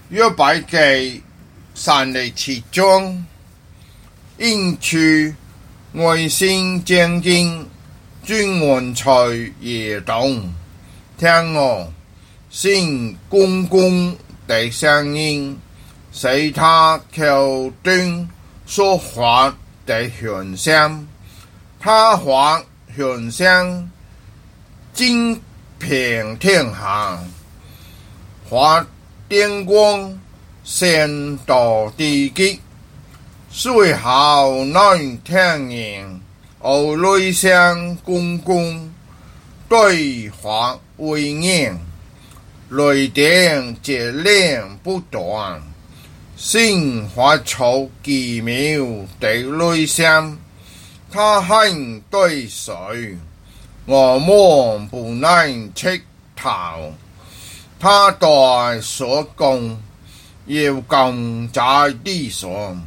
约伯记37章，应许爱心正经，君王在野动。听我信公公的声音，随他口中说话的响声，他话响声惊遍天下，发电光闪到地极，随后能听见我雷声公公对话威严，雷电接连不断，心发出奇妙的雷声。他喊对谁？我们不能猜透。他对所讲要降在地上，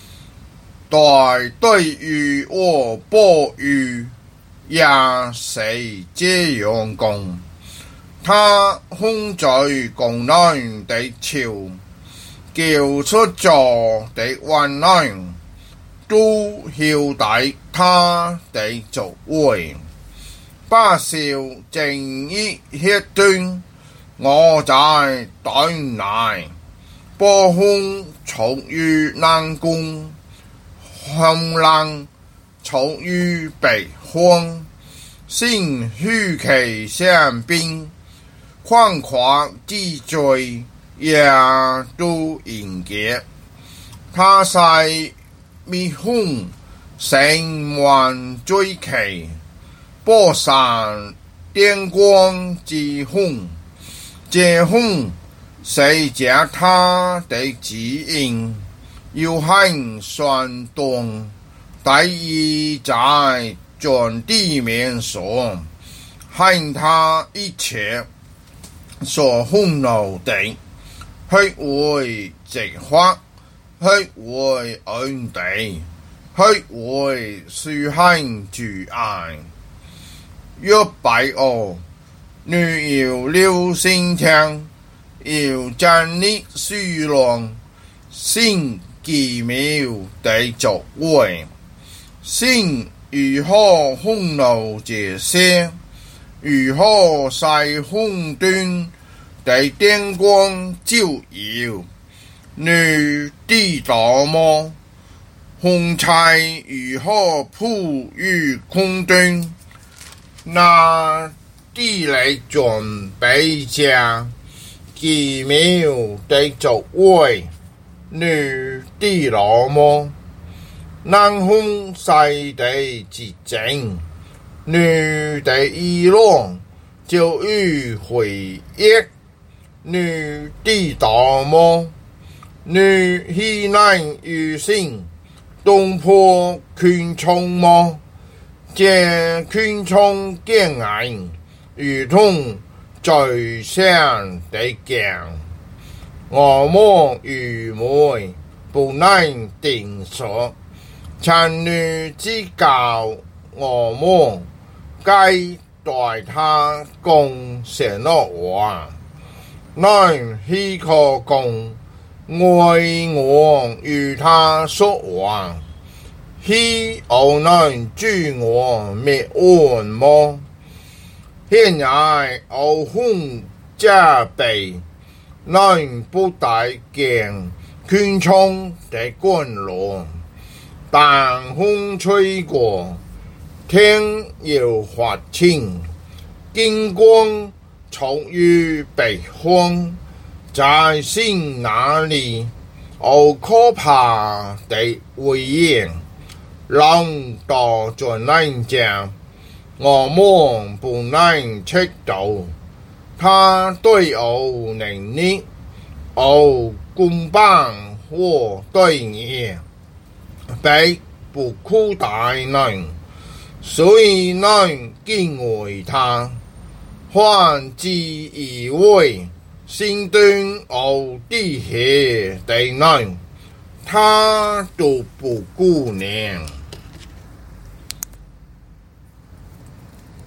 对于我暴雨也是这样讲。他控制江南的潮，叫出咗的患難，都曉得他的作為。百姓正義歇斷，我在等內，暴風處於南宮，寒冷處於北方，星虛其上邊，寬闊之最也都迎接。他是蜜蜂成萬追奇，播散電光之風，這風是借他的指引，要很旋動，第二在全地面上，看他一切所憤怒的，去為直發，去為安地，去為樹行住愛。約伯哦，你要留心聽，要站立樹浪，信奇妙的作為，信如何憤怒這些，如何使風端的電光照耀，你知道麼？風彩如何鋪於空中，那地嚟準備着奇妙的作為，你知道麼？南風勢的之正，你的議論就於回憶，你知道麼？你希難於心，東坡群眾麼？這群眾見眼，如同最上的鏡，我們愚昧不能定數，請你指教我們，該對他講什麼話，能許可講愛我與他說話，希我能助我滅惡麼？現在我風加倍，能不帶見群眾的滾落，但風吹過，天要發青，金光從於北方，在心那裡，我可怕的威嚴，讓到最難講，我們不能測到，他對我能力，我公幫我對你，並不苦大能，所以能敬畏他，還自以為心中我地下的人，他都不顧念。